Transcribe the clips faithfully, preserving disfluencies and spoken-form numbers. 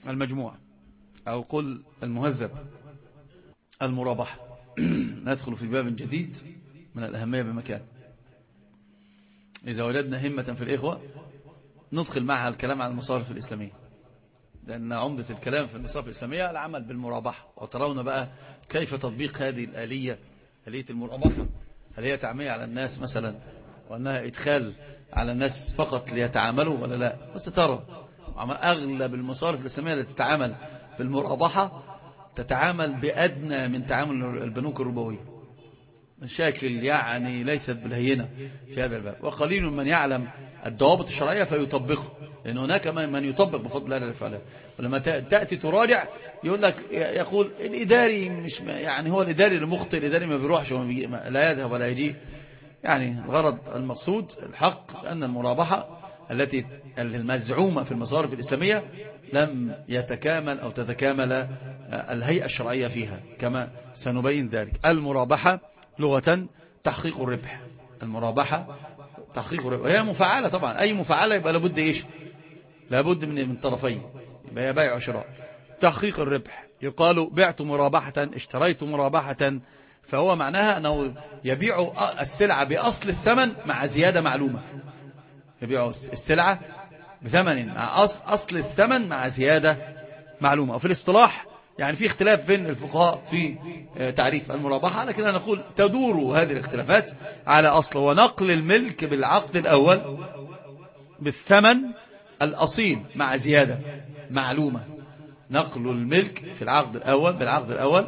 المجموع أو قل المهذب المرابحة. ندخل في باب جديد من الأهمية بمكان. إذا وجدنا همة في الإخوة ندخل معها الكلام عن المصارف الإسلامية، لأن عمدة الكلام في المصارف الإسلامية العمل بالمرابحة. وترون بقى كيف تطبيق هذه الآلية، آلية المرابحة. هل هي تعمية على الناس مثلا وأنها إدخال على الناس فقط ليتعاملوا ولا لا؟ بس ترى أغلب المصارف الإسلامية التي تتعامل بالمرابحة تتعامل بأدنى من تعامل البنوك الربوية، مشاكل يعني ليست بالهينة في هذا الباب. وقليل من يعلم الضوابط الشرعية فيطبقه، لأن هناك من يطبق بفضل الله الفعل. ولما تأتي تراجع يقول لك يقول الإداري مش يعني هو الإداري المخطئ، الإداري ما بيروحش وما لا يذهب ولا يجي. يعني الغرض المقصود الحق أن المرابحة التي المزعومة في المصارف الإسلامية لم يتكامل أو تتكامل الهيئة الشرعية فيها كما سنبين ذلك. المرابحة لغة تحقيق الربح. المرابحة تحقيق الربح، وهي مفعلة طبعا. أي مفعلة يبقى لابد إيش؟ لابد من من طرفين، يبقى بيع وشراء. تحقيق الربح يقال بعت مرابحة، اشتريت مرابحة، فهو معناها أنه يبيع السلعة بأصل الثمن مع زيادة معلومة. يبيع السلعة بثمن مع أصل الثمن مع زيادة معلومة. وفي الاصطلاح يعني في اختلاف بين الفقهاء في تعريف المرابحة، لكن أنا نقول تدور هذه الاختلافات على أصل ونقل الملك بالعقد الأول بالثمن الأصيل مع زيادة معلومة. نقل الملك في العقد الأول بالعقد الأول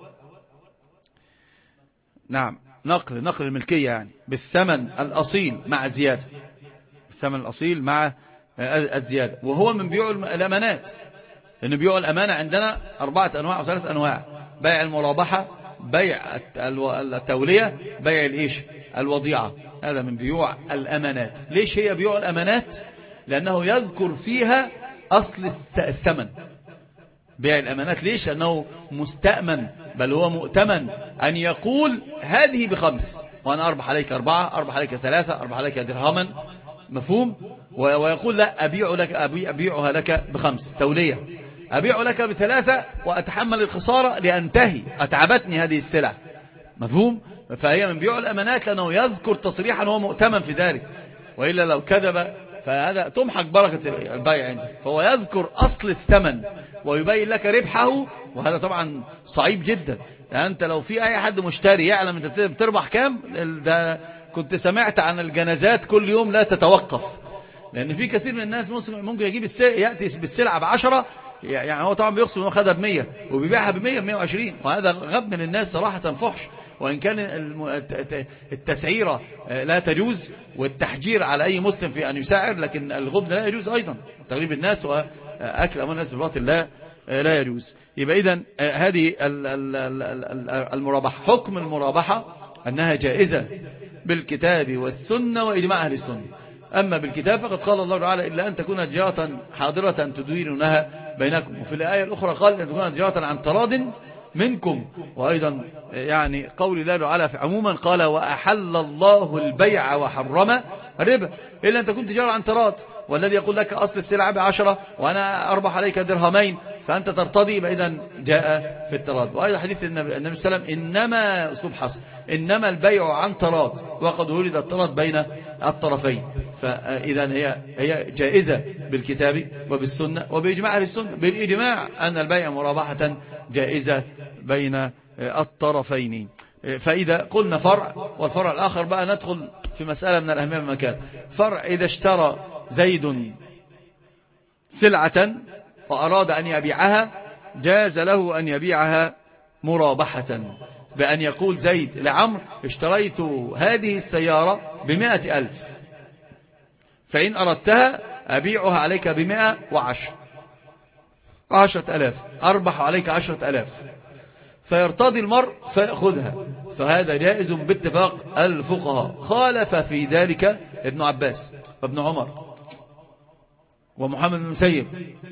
نعم نقل نقل الملكية يعني بالثمن الأصيل مع زيادة، الثمن الأصيل مع الزيادة. وهو من بيوع الأمانات، لأن بيوع الأمانة عندنا أربعة أنواع أو ثلاث أنواع: بيع المرابحة، بيع التولية، بيع الإيش الوضيعة. هذا من بيوع الأمانات. ليش هي بيوع الأمانات؟ لأنه يذكر فيها أصل الثمن. بيع الأمانات ليش؟ لأنه مستأمن، بل هو مؤتمن أن يقول هذه بخمس وأنا أربح عليك أربعة، أربح عليك ثلاثة، أربح عليك درهما، مفهوم؟ ويقول لا أبيع لك أبيعها لك بخمس تولية، أبيع لك بثلاثة وأتحمل الخسارة لأنتهي، أتعبتني هذه السلع، مفهوم؟ فهي من بيوع الأمانات لأنه يذكر تصريحا هو مؤتمن في ذلك، وإلا لو كذب فهذا تمحق بركة البيع عنده. فهو يذكر أصل الثمن ويبين لك ربحه، وهذا طبعا صعيب جدا. يعني أنت لو في أي حد مشتري يعلم أنت بتربح كام، ده كنت سمعت عن الجنازات كل يوم لا تتوقف، لأن في كثير من الناس ممكن يجيب السلعة يأتي بالسلعة بعشرة، يعني هو طبعا بيقصد انه خدها بمية وبيبيعها بمية بمية وعشرين، وهذا غب من الناس صراحة فحش. وإن كان التسعيرة لا تجوز والتحجير على أي مسلم في أن يسعر، لكن الغبن لا يجوز أيضا، تغريب الناس وأكل أموال الناس بالباطل لا لا يجوز. يبقى إذن هذه المرابحة، حكم المرابحة أنها جائزة بالكتاب والسنة وإجماع أهل السنة. أما بالكتاب فقد قال الله تعالى إلا أن تكون تجارة حاضرة تديرونها بينكم، وفي الآية الأخرى قال أن تكون تجارة عن تراض منكم. وأيضا يعني قول الله تعالى عموما قال وأحل الله البيع وحرم الربا، إلا أن تكون تجارة عن تراض، والذي يقول لك أصل السلعة بعشرة وأنا أربح عليك درهمين فأنت ترتضي، فإذا جاء في التراض. وأيضا حديث النبي صلى الله عليه وسلم إنما أسلوب حصر إنما البيع عن تراض وقد ولد التراض بين الطرفين. فإذا هي هي جائزة بالكتاب وبالسنة وبإجماع أهل السنة، بالإجماع أن البيع مرابحة جائزة بين الطرفين. فإذا قلنا فرع، والفرع الآخر بقى ندخل في مسألة من الأهمية بمكان. فرع إذا اشترى زيد سلعة وأراد أن يبيعها جاز له أن يبيعها مرابحة، بأن يقول زيد لعمر اشتريت هذه السيارة بمائة ألف، فإن أردتها أبيعها عليك بمائة وعشر عشرة ألاف، أربح عليك عشرة ألاف، فيرتضي المرء فيأخذها. فهذا جائز باتفاق الفقهاء. خالف في ذلك ابن عباس وابن عمر ومحمد بن المسيب،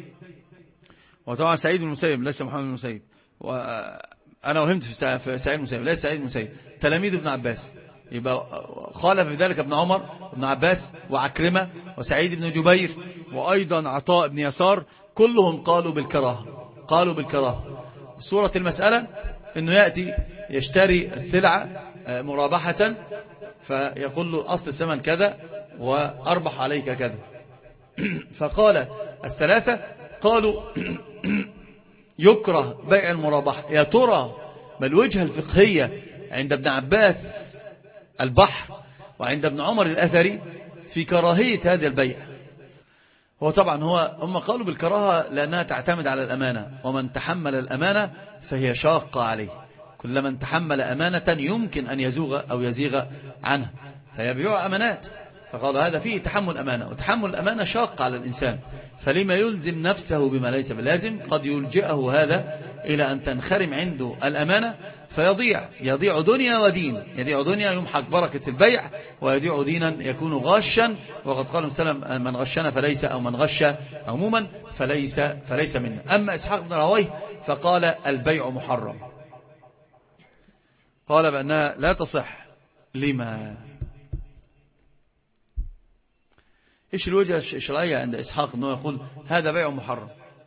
وطبعا سعيد بن المسيب ليس محمد بن المسيب، وأنا وهمت في سعيد بن المسيب ليس سعيد بن المسيب، تلاميذ ابن عباس. يبقى خالف في ذلك ابن عمر وابن عباس وعكرمة وسعيد بن جبير وأيضا عطاء بن يسار، كلهم قالوا بالكراهة قالوا بالكراهة صورة المسألة أنه يأتي يشتري السلعة مرابحة فيقول له أصل الثمن كذا وأربح عليك كذا. فقال الثلاثة قالوا يكره بيع المرابحة. يا ترى ما الوجهة الفقهية عند ابن عباس البحر وعند ابن عمر الأثري في كراهية هذا البيع؟ هو طبعا هو هم قالوا بالكراهة لأنها تعتمد على الأمانة، ومن تحمل الأمانة فهي شاقة عليه. كل من تحمل أمانة يمكن أن يزوغ أو يزيغ عنها، فيبيع أمانات. فقالوا هذا فيه تحمل أمانة، وتحمل الأمانة شاق على الإنسان، فلما يلزم نفسه بما ليس بلازم؟ قد يلجئه هذا إلى أن تنخرم عنده الأمانة فيضيع يضيع دنيا ودين. يضيع دنيا يمحق بركة البيع، ويضيع دينا يكون غاشا. وقد قال وسلم من غشنا فليس، أو من غش عموما فليس, فليس منا. أما إسحاق بن راهويه فقال البيع محرم، قال بأنها لا تصح. لما؟ إيش الوجهة الشرعية عند إسحاق أنه يقول هذا بيع محرم؟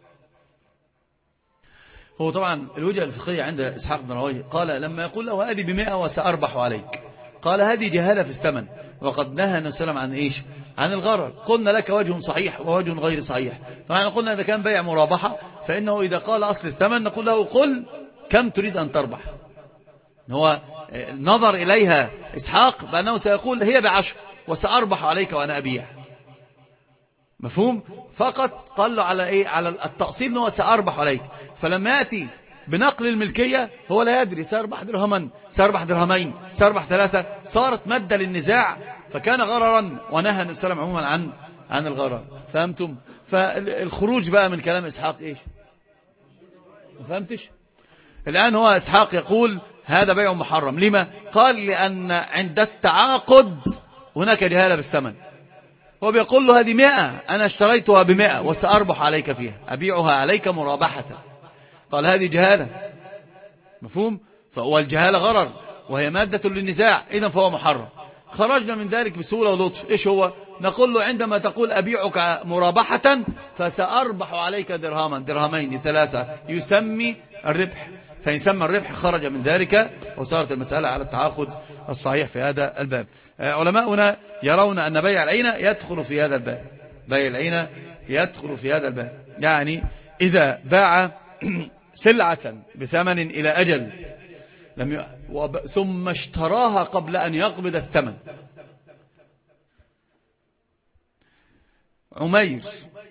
هو طبعا الوجهة الفقهية عند إسحاق بن راهويه قال لما يقول له هذه بمئة وسأربح عليك، قال هذه جهالة في الثمن، وقد نهى النبي صلى الله عليه وسلم عن إيش؟ عن الغرر. قلنا لك وجه صحيح ووجه غير صحيح. طبعا قلنا إذا كان بيع مرابحة فإنه إذا قال أصل الثمن نقول له قل كم تريد أن تربح. هو نظر إليها إسحاق بأنه سيقول هي بعشر وسأربح عليك وأنا أبيع، مفهوم؟ فقط قال له على إيه؟ على التأصيل أنه سأربح عليك. فلما يأتي بنقل الملكية هو لا يدري سأربح درهما، سأربح درهمين، سأربح ثلاثة، صارت مادة للنزاع فكان غررا، ونهى النبي صلى الله عليه وسلم عموما عن عن الغرر. فهمتم؟ فالخروج بقى من كلام إسحاق إيش؟ ما فهمتش؟ الآن هو إسحاق يقول هذا بيع محرم. لما؟ قال لأن عند التعاقد هناك جهالة بالثمن. هو بيقول له هذه مئة أنا اشتريتها بمئة وسأربح عليك فيها، أبيعها عليك مرابحة. قال هذه جهالة، مفهوم؟ فهو الجهالة غرر وهي مادة للنزاع، إذن فهو محرم. خرجنا من ذلك بسهولة ولطف. إيش هو؟ نقول له عندما تقول أبيعك مرابحة فسأربح عليك درهما، درهمين، ثلاثة، يسمي الربح. فإن سمى الربح خرج من ذلك وصارت المسألة على التعاقد الصحيح في هذا الباب. علماؤنا يرون أن بيع العينة يدخل في هذا الباب. بيع العينة يدخل في هذا الباب، يعني إذا باع سلعة بثمن إلى أجل لم ي... وب... ثم اشتراها قبل أن يقبض الثمن. عمير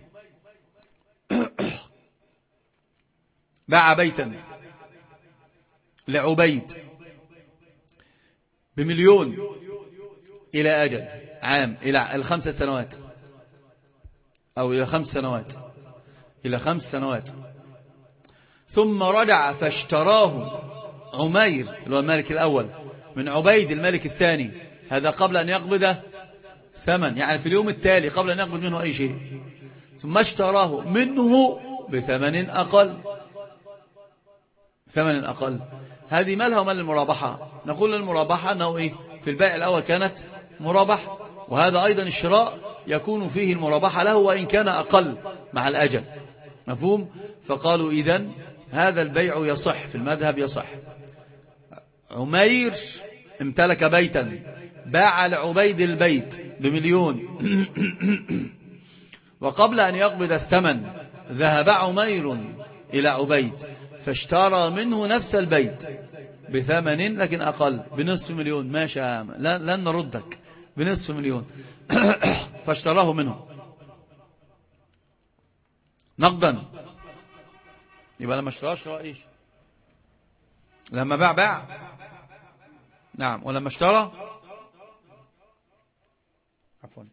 باع بيتا لعبيد بمليون إلى أجل عام، إلى الخمس سنوات أو إلى خمس سنوات إلى خمس سنوات ثم رجع فاشتراه عمير اللي هو الملك الأول من عبيد الملك الثاني، هذا قبل أن يقبض ثمن، يعني في اليوم التالي قبل أن يقبض منه أي شيء، ثم اشتراه منه بثمن أقل، ثمن أقل. هذه مالها ومال المرابحة؟ نقول المرابحة أنه إيه؟ في البيع الأول كانت مرابحة، وهذا أيضا الشراء يكون فيه المرابحة له وإن كان أقل مع الأجل، مفهوم؟ فقالوا إذن هذا البيع يصح، في المذهب يصح. عمير امتلك بيتا، باع لعبيد البيت بمليون وقبل أن يقبض الثمن ذهب عمير إلى عبيد فاشترى منه نفس البيت بثمن لكن أقل، بنصف مليون. ماشي، لن نردك، بنصف مليون فاشتراه منه نقدا. يبقى لما اشتراه اشتراه ايش؟ لما باع باع، نعم، ولما اشترى عفوا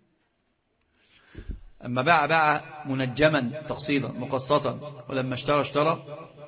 اما باع باع منجما تقسيطا مقسطا، ولما اشترى اشترى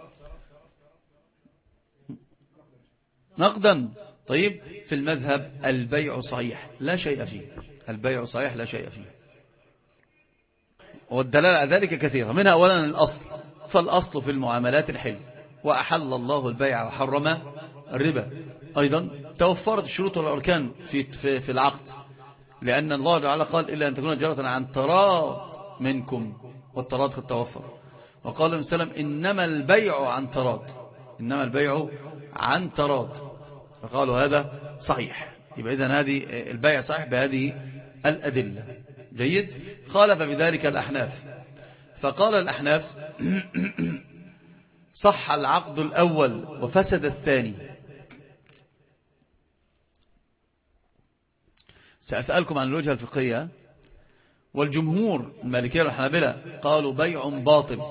نقدا. طيب، في المذهب البيع صحيح لا شيء فيه، البيع صحيح لا شيء فيه، والدلالة على ذلك كثيرة، منها أولا الأصل، فالأصل في المعاملات الحل، وأحل الله البيع وحرم الربا. أيضا توفرت الشروط والأركان في, في, في العقد، لأن الله تعالى قال إلا أن تكون تجارة عن تراض منكم، والتراض قد توفر. وقال النبي صلى الله عليه وسلم إنما البيع عن تراض، إنما البيع عن تراض، فقالوا هذا صحيح. يبقى إذن هذه البيع صحيح بهذه الأدلة. جيد. خالف بذلك الأحناف، فقال الأحناف صح العقد الأول وفسد الثاني. سأسألكم عن الوجهة الفقهية. والجمهور المالكية والحنابلة قالوا بيع باطل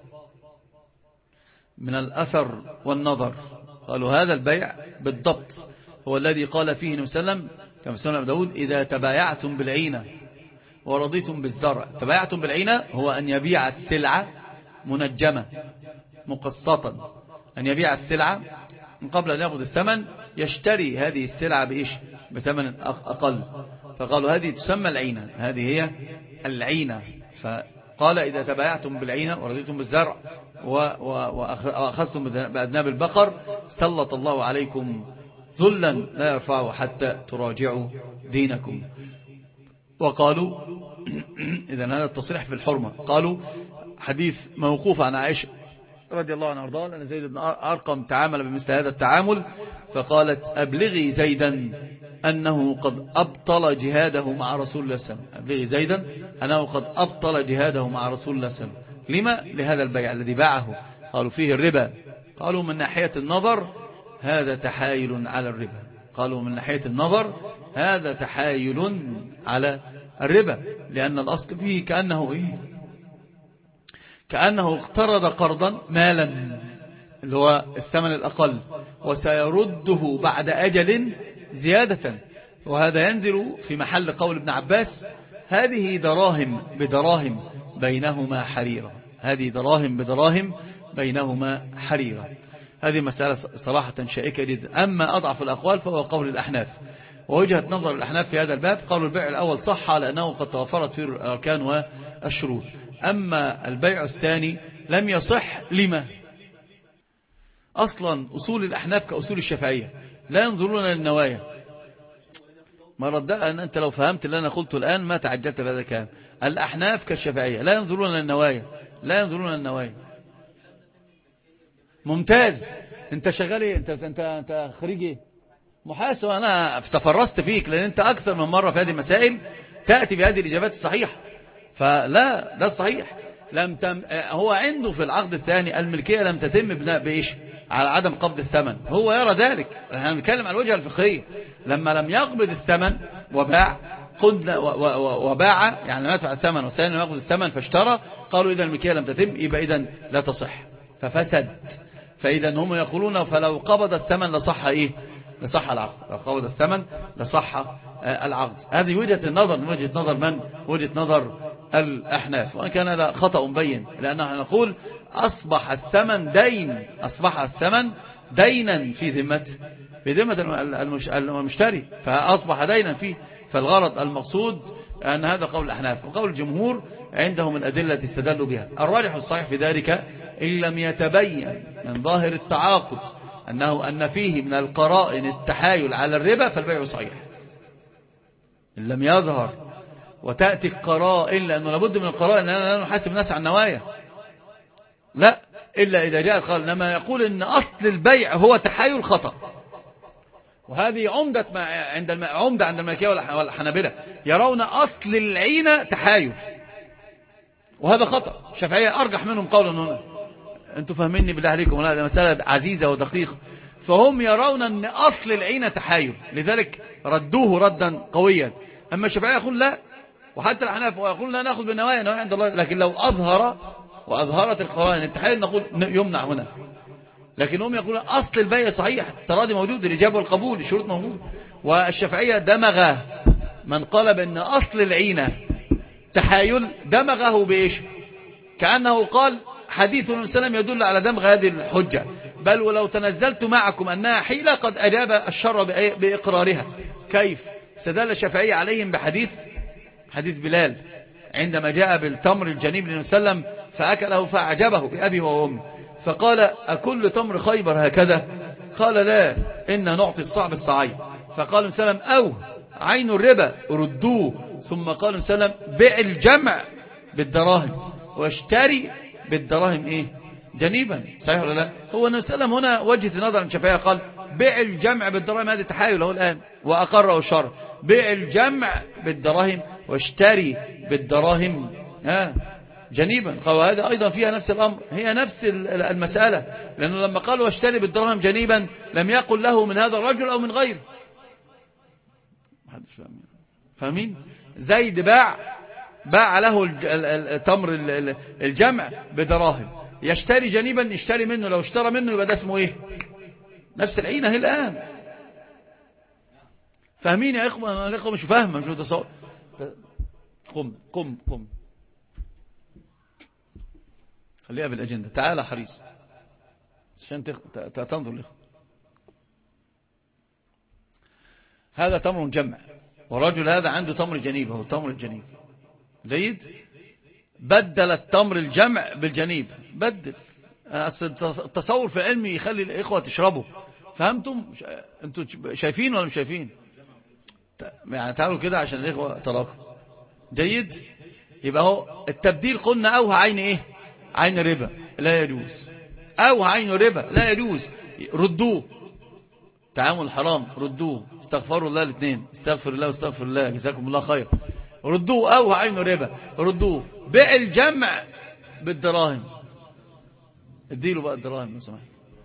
من الأثر والنظر، قالوا هذا البيع بالضبط هو الذي قال فيه النبي صلى الله عليه وسلم كما في سنن أبي داود إذا تبايعتم بالعينة ورضيتم بالزرع. تبايعتم بالعينة هو أن يبيع السلعة منجمة مقسطا، أن يبيع السلعة من قبل أن يأخذ الثمن يشتري هذه السلعة بإيش؟ بثمن أقل، فقالوا هذه تسمى العينة، هذه هي العينة. فقال إذا تبايعتم بالعينة ورضيتم بالزرع وأخذتم بأذناب البقر سلط الله عليكم ذلا لا يرفعه حتى تراجعوا دينكم. وقالوا إذن هذا التصريح في الحرمة. قالوا حديث موقوف عن عائشة رضي الله عنها وارضاها أن زيد بن أرقم تعامل بمثل هذا التعامل، فقالت أبلغي زيدا أنه قد أبطل جهاده مع رسول الله صلى الله عليه وسلم، أبلغي زيدا أنه قد أبطل جهاده مع رسول الله صلى الله عليه وسلم. لما؟ لهذا البيع الذي باعه. قالوا فيه الربا. قالوا من ناحية النظر هذا تحايل على الربا، قالوا من ناحية النظر هذا تحايل على الربا، لأن الأصل فيه كأنه إيه؟ كأنه اقترض قرضا مالا اللي هو الثمن الأقل وسيرده بعد أجل زيادة، وهذا ينزل في محل قول ابن عباس هذه دراهم بدراهم بينهما حريرة، هذه دراهم بدراهم بينهما حريرة. هذه مسألة صراحة شائكة جدا. أما أضعف الأقوال فهو قول الأحناف، ووجهة نظر الأحناف في هذا الباب قالوا البيع الأول صح لأنه قد توفرت فيه الأركان والشروط، أما البيع الثاني لم يصح. لما؟ أصلا أصول الأحناف كأصول الشافعية لا ينظرون للنوايا. ما ردأ أن أنت لو فهمت اللي أنا قلته الآن ما تعجلت بهذا الكلام. الأحناف كالشافعية لا ينظرون للنوايا، لا ينظرون للنوايا. ممتاز. أنت شغال إيه؟ أنت أنت أنت خريج إيه؟ محاسب. أنا تفرست فيك لأن أنت أكثر من مرة في هذه المسائل تأتي بهذه الإجابات الصحيحة. فلا ده الصحيح. لم تم هو عنده في العقد الثاني الملكية لم تتم بناء بإيش؟ على عدم قبض الثمن. هو يرى ذلك. احنا بنتكلم عن الوجهة الفقهية. لما لم يقبض الثمن وباع قلنا وباع يعني ما يدفع الثمن والثاني يقبض الثمن فاشترى، قالوا إذا الملكية لم تتم يبقى إذا لا تصح ففسد. فإذا هم يقولون فلو قبض الثمن لصح إيه؟ لصح العقد. لو قبض الثمن لصح العقد. هذه وجهة النظر من وجهة نظر من؟ وجهة نظر الأحناف. وإن كان هذا خطأ مبين، لأننا نقول أصبح الثمن دين، أصبح الثمن دينا في ذمة في ذمة المشتري، فأصبح دينا فيه. فالغرض المقصود أن هذا قول الأحناف. وقول الجمهور عندهم الأدلة استدلوا بها. الراجح الصحيح في ذلك إن لم يتبين من ظاهر التعاقد أنه أن فيه من القرائن التحايل على الربا فالبيع صحيح. إن لم يظهر وتأتي القرائن، لأنه لابد من القرائن، لأننا لا نحاسب الناس عن النوايا، لا إلا إذا جاءت قال. لما يقول إن أصل البيع هو تحايل خطأ، وهذه عمدة عند الم... عمدة عند المالكية والحنابلة، يرون أصل العينة تحايل، وهذا خطأ. الشافعية أرجح منهم قولا هنا. أنتم فاهميني بالله عليكم؟ لا، ده مسألة عزيزة ودقيقة. فهم يرون أن أصل العينة تحايل، لذلك ردوه ردا قويا. أما الشافعية يقول لا، وحتى الحناف يقول لا نأخذ بالنوايا، نوايا عند الله. لكن لو أظهر وأظهرت القرائن التحايل نقول يمنع هنا. لكن هم يقولون أصل البيع صحيح، التراضي موجود، الإجابة والقبول، الشروط موجود. والشافعية دمغ من قال بأن أصل العينة تحايل، دمغه بإيش؟ كأنه قال حديث النبي صلى الله عليه وسلم يدل على دمغ هذه الحجة. بل ولو تنزلت معكم أنها حيلة قد أجاب الشر بإقرارها. كيف؟ استدل الشافعية عليهم بحديث حديث بلال عندما جاء بالتمر الجنيب للنبي صلى الله عليه وسلم فأكله فأعجبه بأبي وأمي، فقال أكل تمر خيبر هكذا؟ قال لا، إن نعطي الصعب الصعيب. فقال النبي صلى الله عليه وسلم أو عين الربا ردوه. ثم قال النبي صلى الله عليه وسلم بيع الجمع بالدراهم واشتري بالدراهم إيه جنيبا. صحيح ولا لا؟ هو النبي صلى الله عليه وسلم هنا وجهة النظر عن الشافعية قال بيع الجمع بالدراهم، هذا تحايل له الآن وأقره الشرع. بيع الجمع بالدراهم واشتري بالدراهم ها جنيبا، قال هذا أيضا فيها نفس الأمر، هي نفس المسألة، لأنه لما قال واشتري بالدراهم جنيبا لم يقل له من هذا الرجل أو من غيره. فاهمين؟ زيد باع باع له التمر الجمع بدراهم، يشتري جنيبا يشتري منه، لو اشترى منه يبقى ده اسمه ايه؟ نفس العينة هي الآن. فاهمين يا إخوة؟ الإخوة مش فاهمة مش متصور. قم قم قم خليها بالأجندة. تعال حريص عشان تنظر الإخوة. هذا تمر جمع، والرجل هذا عنده تمر جنيب، هو تمر الجنيب جيد. بدل التمر الجمع بالجنيب، بدل. التصور في علمي يخلي الإخوة تشربوا. فهمتم؟ انتوا شايفين ولا مش شايفين؟ يعني تعالوا كده عشان الإخوة تراكم جيد. يبقى هو التبديل قلنا أوها عين إيه؟ عين ربا لا يجوز، أوها عين ربا لا يجوز. ردوه، تعامل حرام، ردوه. استغفروا الله الاثنين، استغفر الله واستغفر الله، جزاكم الله خير. ردوه أوها عين ربا، ردوه. بيع الجمع بالدراهم، اديله بقى الدراهم لو سمحت،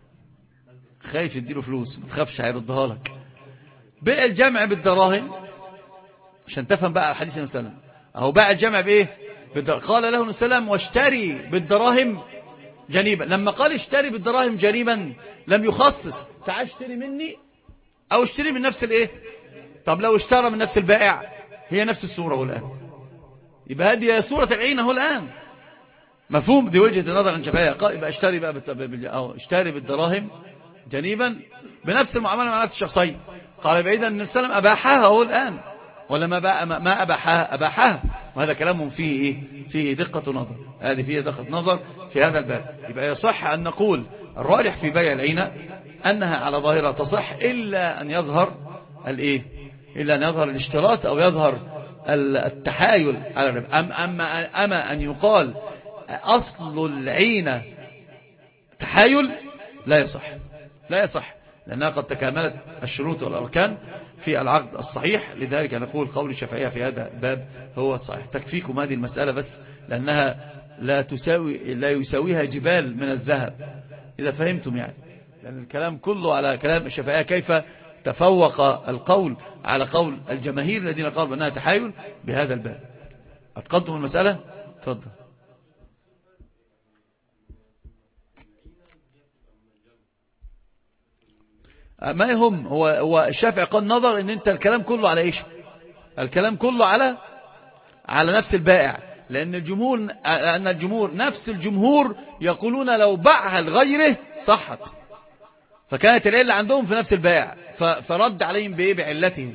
خايف يديله فلوس، ما تخافش هيردها لك. بيع الجمع بالدراهم عشان تفهم بقى الحديث النبي صلى الله عليه وسلم. اهو باع الجمع بايه؟ قال له النبي صلى الله عليه وسلم واشتري بالدراهم جنيبا. لما قال اشتري بالدراهم جنيبا لم يخصص تعال اشتري مني او اشتري من نفس الايه. طب لو اشترى من نفس البائع هي نفس الصورة هو الآن، يبقى هذه هي صورة العين هو الآن. مفهوم؟ دي وجهة النظر عن شفاية. قال يبقى اشتري بقى بال... أو اشتري بالدراهم جنيبا بنفس المعاملة مع نفس الشخصين. قال يبقى إذا النبي صلى الله عليه وسلم أباحها هو الآن، ولا ما بقى ما أباحها؟ أباحها. وهذا كلام فيه إيه؟ فيه دقة نظر، هذه فيه دقة نظر في هذا الباب. يبقى يصح أن نقول الراجح في بيع العينة أنها على ظاهرها تصح، إلا أن يظهر الإيه؟ إلا أن يظهر الاشتراط أو يظهر التحايل على الربا. أم أما أما أن يقال أصل العينة تحايل لا يصح، لا يصح، لأنها قد تكاملت الشروط والأركان في العقد الصحيح. لذلك نقول قول الشافعية في هذا الباب هو الصحيح. تكفيكم هذه المسألة بس، لأنها لا تساوي لا يساويها جبال من الذهب، إذا فهمتم يعني. لأن الكلام كله على كلام الشافعية، كيف تفوق القول على قول الجماهير الذين قالوا بأنها تحايل بهذا الباب. أتقنتم المسألة؟ تفضل. ما يهم، هو هو الشافعي قال نظر ان انت الكلام كله على ايش؟ الكلام كله على على نفس البائع، لان الجمهور ان الجمهور نفس الجمهور يقولون لو باعها لغيره صحت، فكانت العله عندهم في نفس البائع، فرد عليهم بايه؟ بعلتهم.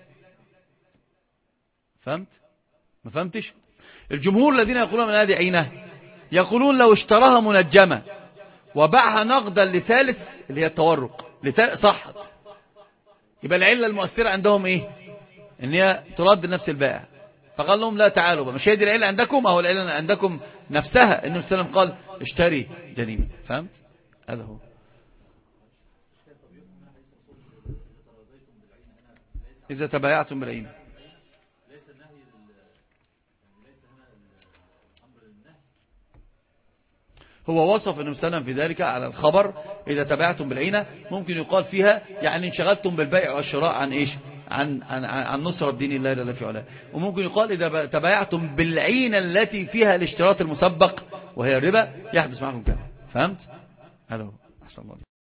فهمت؟ ما فهمتش؟ الجمهور الذين يقولون من هذه عينه يقولون لو اشتراها منجمه وباعها نقدا لثالث اللي هي التورق صحت، يبقى العلة المؤثرة عندهم ايه؟ ان هي ترد لنفس البائع. فقال لهم لا تعالوا بقى، مش هي دي العلة عندكم، اهو العلة عندكم نفسها. النبي صلى الله عليه وسلم قال اشتري جنيبا. فهمت؟ هذا هو. إذا تبايعتم بالعينة هو وصف النبي صلى الله عليه وسلم في ذلك على الخبر إذا تبايعتم بالعينة. ممكن يقال فيها يعني انشغلتم بالبيع والشراء عن إيش؟ عن, عن, عن نصرة دين الله جل في علاه. وممكن يقال إذا تبايعتم بالعينة التي فيها الاشتراط المسبق وهي الربا يحدث معكم كذا. فهمت؟ هذا هو. أحسن الله.